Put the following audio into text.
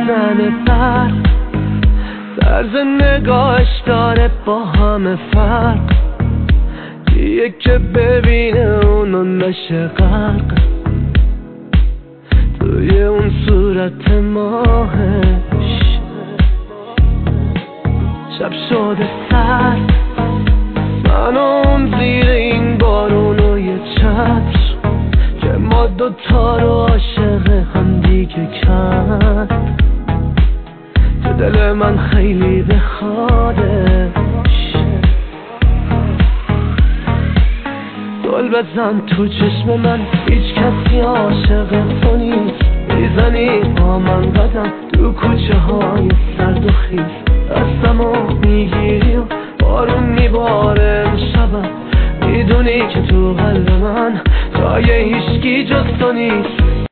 میزنه برق، طرز نگاهش داره با همه فرق. یه که ببینه اونو نشه غرق توی اون صورت ماهش. شب شده سرد، من اون زیر این بارون و یه چتر که ما دوتا رو عاشق هم دیگه کرد. تو دل من خیلی بخوادش، گل بزن تو چشم من، هیچ کسی عاشق تو نیست. میزنی با من قدم تو کوچه های سرد و خیز، دستمو میگیری و بارون میباره امشبم. میدونی که تو قلب من جای هیچکی جز تو نیست.